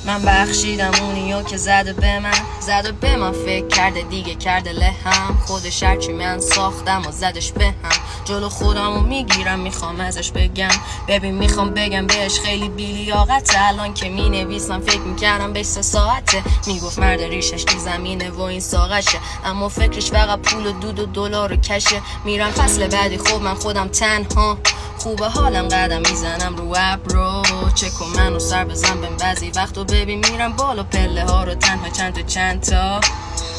من بخشیدم اونیو که زده به من فکر کرده دیگه کرده لهم. خودش هرچی من ساختم و زدش به هم. جلو خودمو میگیرم میخوام ازش بگم. ببین میخوام بگم بهش خیلی بیلیاقته. الان که مینویسم فکر میکردم به 3 ساعته. میگفت مرد ریشش تو زمینه و این ساقشه، اما فکرش فقط پول و دود و دلار و کشه. میرم فصل بعدی خب من خودم تنها. خوبه حالم قدم میزنم رو ابرو. چکو منو سر بزن بهم بعضی وقتو. ببین میرم بالا پله ها رو تنها چند تا